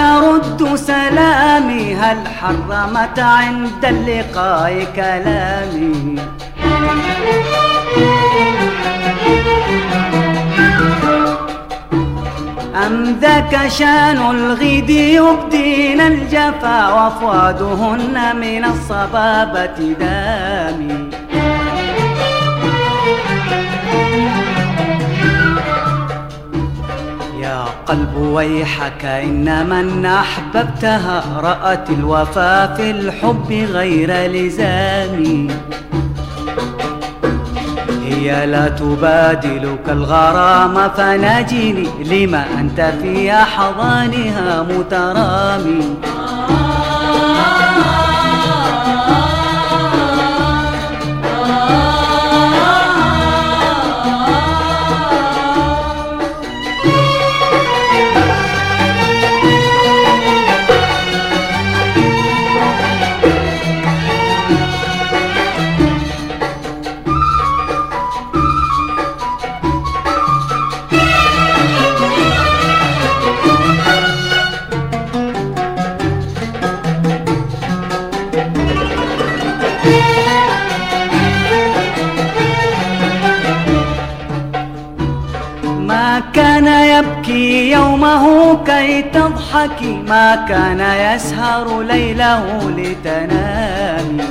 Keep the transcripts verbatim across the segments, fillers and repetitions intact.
ترد سلامي؟ هل حرمت عند اللقاء كلامي؟ أم ذاك شان الغيد يبدين الجفا وأفوادهن من الصبابة دامي؟ يا قلب ويحك إن من أحببتها رأت الوفا في الحب غير لزامي. هي لا تبادلك الغرام فناجني لما أنت في أحضانها مترامي. ما كان يبكي يومه كي تضحكي، ما كان يسهر ليله لتنامي.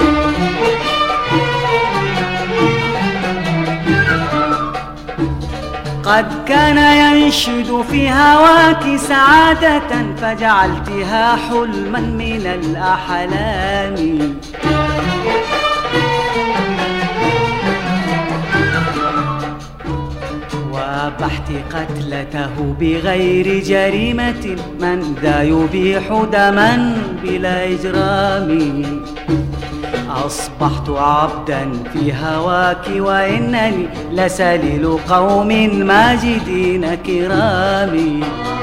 قد كان ينشد في هواك سعادة فجعلتها حلما من الأحلام. وابحت قتلته بغير جريمة، من ذا يبيح دما بلا إجرام. أصبحت عبدا في هواك وإنني لسليل قوم ماجدين كرام.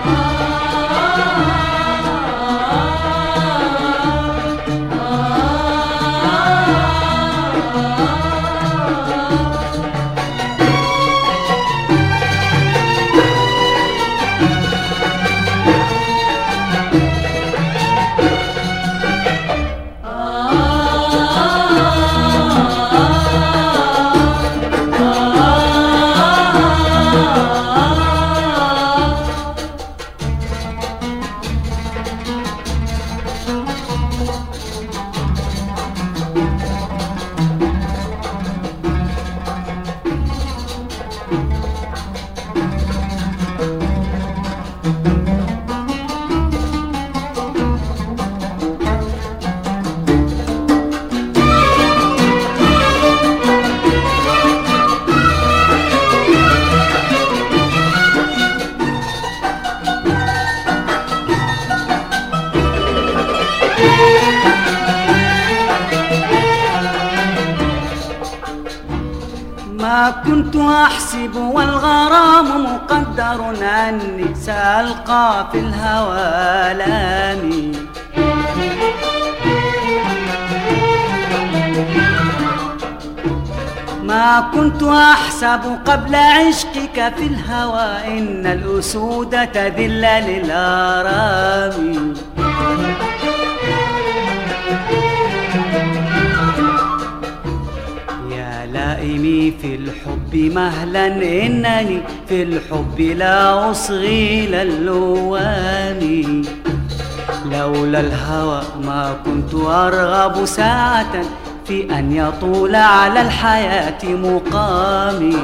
ما كنت أحسب والغرام مقدر أني سألقى في الهوى آلامي. ما كنت أحسب قبل عشقك في الهوى إن الأسود تذل للآرام. لائمي في الحب مهلا إنني في الحب لا أصغي للوام. لولا الهوى ما كنت أرغب ساعة في أن يطول على الحياة مقامي.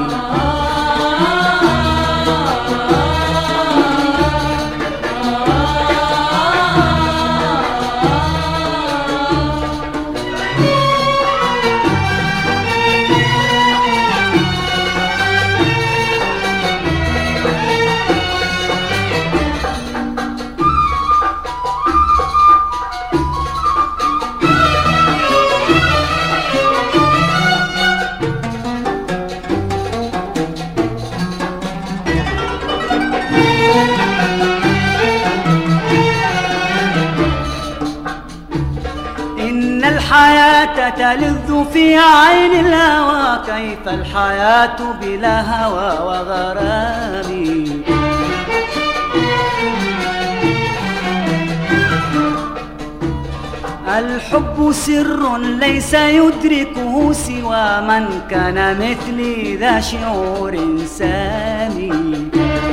الحياة تلذ في عين الهوى، كيف الحياة بلا هوى وغرام. الحب سر ليس يدركه سوى من كان مثلي ذا شعور سامي.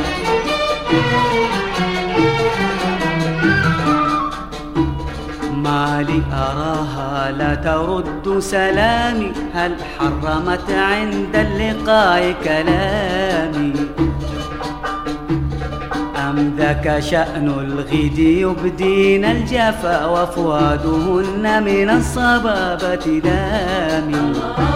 ما لي أراها لا ترد سلامي، هل حرمت عند اللقاء كلامي؟ أم ذاك شأن الغد يبدين الجفا وفؤادهن من الصبابة دامي.